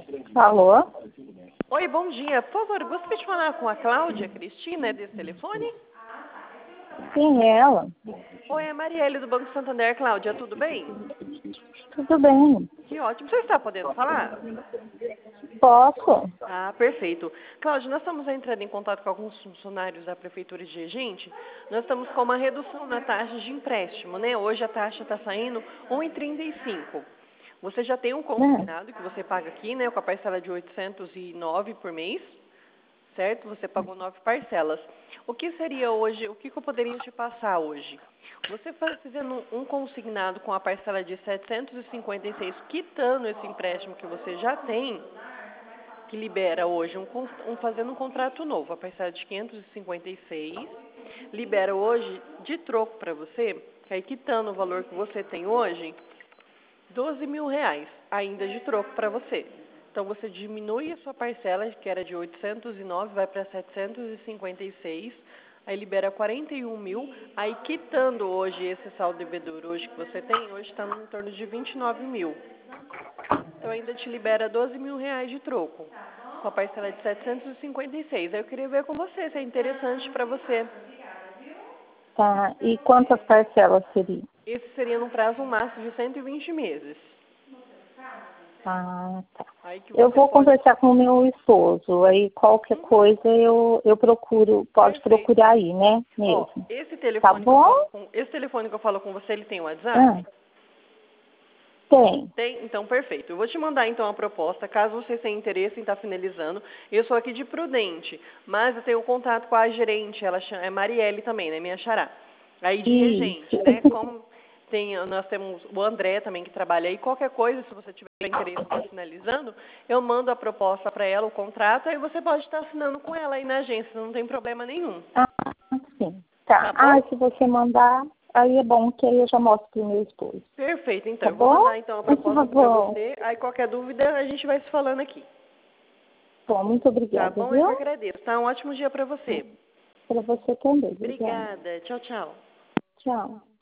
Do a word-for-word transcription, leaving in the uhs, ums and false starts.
Alô? Oi, bom dia. Por favor, gostaria de falar com a Cláudia Cristina, é desse telefone? Quem é ela? Oi, é a Marielle do Banco Santander. Cláudia, tudo bem? Tudo bem. Que ótimo. Você está podendo falar? Posso? Ah, perfeito. Cláudia, nós estamos entrando em contato com alguns funcionários da Prefeitura de Regente. Nós estamos com uma redução na taxa de empréstimo, né? Hoje a taxa está saindo um vírgula trinta e cinco. Você já tem um Né? consignado que você paga aqui, né? Com a parcela de oitocentos e nove por mês, certo? Você pagou nove parcelas. O que seria hoje, o que, que eu poderia te passar hoje? Você fazendo um consignado com a parcela de setecentos e cinquenta e seis, quitando esse empréstimo que você já tem, que libera hoje, um, con- um- fazendo um contrato novo, a parcela de quinhentos e cinquenta e seis, libera hoje de troco para você, que aí quitando o valor que você tem hoje, doze mil reais ainda de troco para você. Então você diminui a sua parcela, que era de oitocentos e nove, vai para setecentos e cinquenta e seis, aí libera quarenta e um mil, aí quitando hoje esse saldo devedor hoje que você tem, hoje está em torno de vinte e nove mil. Então ainda te libera doze mil reais de troco, com a parcela de setecentos e cinquenta e seis. Aí eu queria ver com você, se é interessante para você. Tá. E quantas parcelas seria? Esse seria num prazo máximo de cento e vinte meses. Ah, tá. Aí que Eu você vou pode... conversar com o meu esposo. Aí qualquer coisa eu, eu procuro, pode Perfeito. procurar aí, né? Ó, Mesmo. esse Tá telefone que eu bom? falo com, esse telefone que eu falo com você, ele tem Ah, WhatsApp? tem. Tem? Então, perfeito. Eu vou te mandar, então, a proposta, caso você tenha interesse em estar finalizando. Eu sou aqui de Prudente, mas eu tenho contato com a gerente, ela chama, é Marielle também, né, minha xará. Aí de regente, Isso. né, como tem, nós temos o André também que trabalha aí, qualquer coisa, se você tiver interesse em estar finalizando, eu mando a proposta para ela, o contrato, aí você pode estar assinando com ela aí na agência, não tem problema nenhum. Ah, sim. Tá. Tá Ah, bom? se você mandar, aí é bom que aí eu já mostro pro meu esposo. Perfeito, então. Tá Eu vou bom? mandar, então, a Tá proposta para bom. você, aí qualquer dúvida a gente vai se falando aqui. Bom, muito Tá obrigada, bom? Eu viu? que agradeço. Tá? Um ótimo dia para você. Para você também. Obrigada. Obrigada. Tchau, tchau. Tchau.